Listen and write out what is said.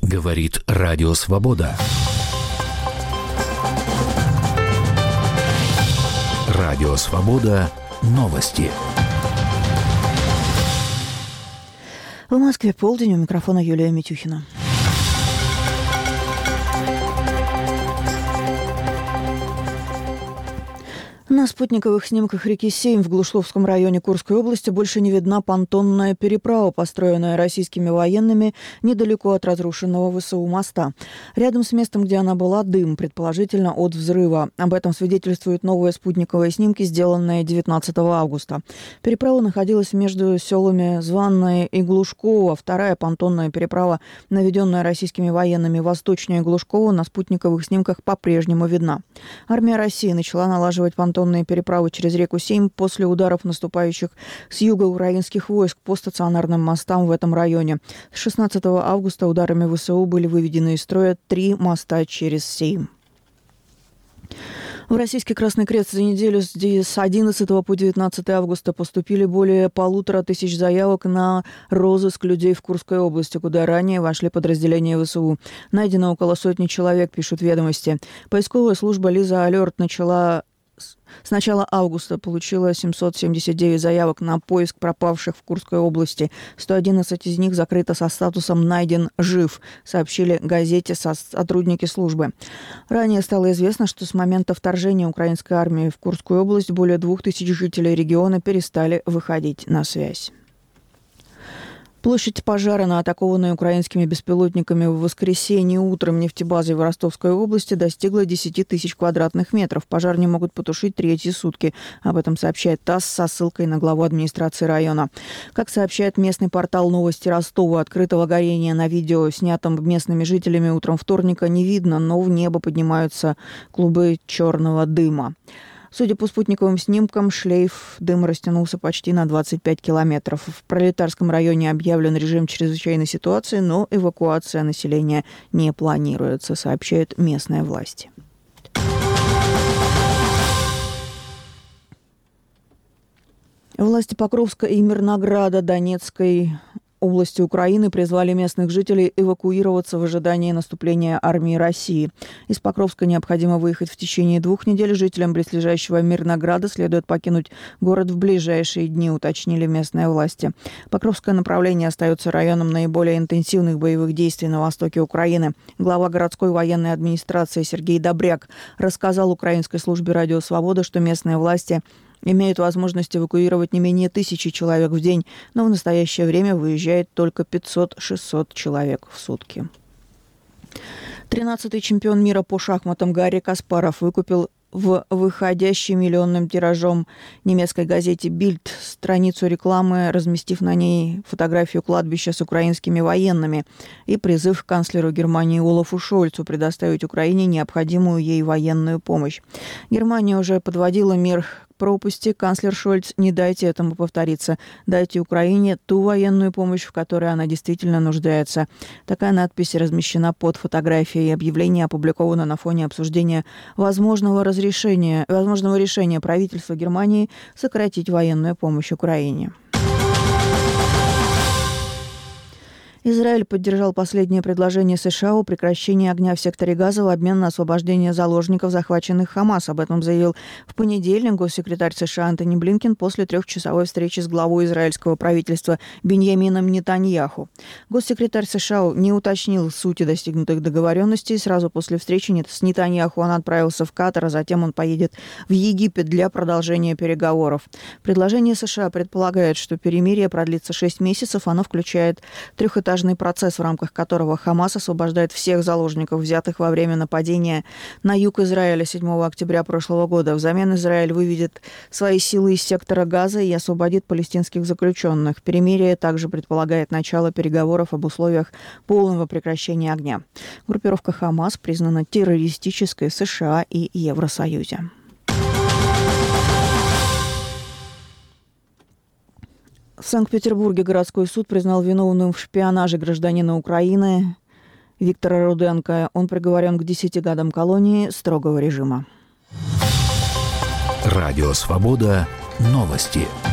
Говорит Радио Свобода. Радио Свобода. Новости. В Москве полдень, у микрофона Юлия Митюхина. На спутниковых снимках реки Сейм в Глушловском районе Курской области больше не видна понтонная переправа, построенная российскими военными недалеко от разрушенного ВСУ моста. Рядом с местом, где она была, дым, предположительно от взрыва. Об этом свидетельствуют новые спутниковые снимки, сделанные 19 августа. Переправа находилась между селами Званное и Глушково. Вторая понтонная переправа, наведенная российскими военными восточнее Глушкова, на спутниковых снимках по-прежнему видна. Армия России начала налаживать понтонные переправы через реку Сейм после ударов наступающих с юга украинских войск по стационарным мостам в этом районе. С 16 августа ударами ВСУ были выведены из строя 3 моста через Сейм. В Российский Красный Крест за неделю с 11 по 19 августа поступили более 1500 заявок на розыск людей в Курской области, куда ранее вошли подразделения ВСУ. Найдено около сотни человек, пишут «Ведомости». Поисковая служба «Лиза Алерт» с начала августа получила 779 заявок на поиск пропавших в Курской области. 111 из них закрыто со статусом «Найден жив», сообщили газете сотрудники службы. Ранее стало известно, что с момента вторжения украинской армии в Курскую область более 2000 жителей региона перестали выходить на связь. Площадь пожара на атакованной украинскими беспилотниками в воскресенье утром нефтебазе в Ростовской области достигла 10 тысяч квадратных метров. Пожар не могут потушить третьи сутки. Об этом сообщает ТАСС со ссылкой на главу администрации района. Как сообщает местный портал «Новости Ростова», открытого горения на видео, снятом местными жителями утром вторника, не видно, но в небо поднимаются клубы черного дыма. Судя по спутниковым снимкам, шлейф дыма растянулся почти на 25 километров. В Пролетарском районе объявлен режим чрезвычайной ситуации, но эвакуация населения не планируется, сообщают местные власти. Власти Покровска и Мирнограда Донецкой области Украины призвали местных жителей эвакуироваться в ожидании наступления армии России. Из Покровска необходимо выехать в течение 2 недель. Жителям близлежащего Мирнограда следует покинуть город в ближайшие дни, уточнили местные власти. Покровское направление остается районом наиболее интенсивных боевых действий на востоке Украины. Глава городской военной администрации Сергей Добряк рассказал украинской службе «Радио Свобода», что местные власти имеют возможность эвакуировать не менее 1000 человек в день, но в настоящее время выезжает только 500-600 человек в сутки. 13-й чемпион мира по шахматам Гарри Каспаров выкупил в выходящей миллионным тиражом немецкой газете «Бильд» страницу рекламы, разместив на ней фотографию кладбища с украинскими военными и призыв к канцлеру Германии Олафу Шольцу предоставить Украине необходимую ей военную помощь. Германия уже подводила мир к пропасти. Канцлер Шольц: не дайте этому повториться. Дайте Украине ту военную помощь, в которой она действительно нуждается. Такая надпись размещена под фотографией. Объявление опубликовано на фоне обсуждения возможного решения правительства Германии сократить военную помощь Украине. Израиль поддержал последнее предложение США о прекращении огня в секторе Газа в обмен на освобождение заложников, захваченных Хамас. Об этом заявил в понедельник госсекретарь США Антони Блинкен после 3-часовой встречи с главой израильского правительства Биньямином Нетаньяху. Госсекретарь США не уточнил сути достигнутых договоренностей. Сразу после встречи с Нетаньяху он отправился в Катар, а затем он поедет в Египет для продолжения переговоров. Предложение США предполагает, что перемирие продлится 6 месяцев. Оно включает трехэтажный процесс, в рамках которого Хамас освобождает всех заложников, взятых во время нападения на юг Израиля 7 октября прошлого года. Взамен Израиль выведет свои силы из сектора Газа и освободит палестинских заключенных. Перемирие также предполагает начало переговоров об условиях полного прекращения огня. Группировка Хамас признана террористической в США и Евросоюзе. В Санкт-Петербурге городской суд признал виновным в шпионаже гражданина Украины Виктора Руденко. Он приговорен к 10 годам колонии строгого режима. Радио Свобода. Новости.